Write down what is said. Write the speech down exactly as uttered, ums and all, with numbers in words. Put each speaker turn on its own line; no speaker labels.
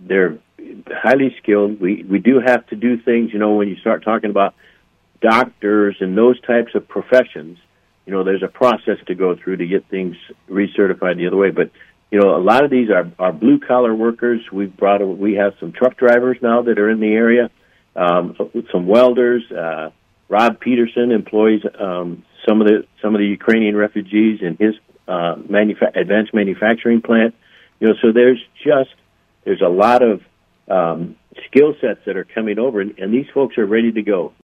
they're highly skilled. We we do have to do things, you know, when you start talking about doctors and those types of professions, you know, there's a process to go through to get things recertified the other way. But, you know, a lot of these are, are blue-collar workers. We've brought, a, we have some truck drivers now that are in the area, um, some welders. Uh, Rob Peterson employs um, some of the some of the Ukrainian refugees in his uh, manufa- advanced manufacturing plant. You know, so there's just, there's a lot of um, skill sets that are coming over, and, and these folks are ready to go.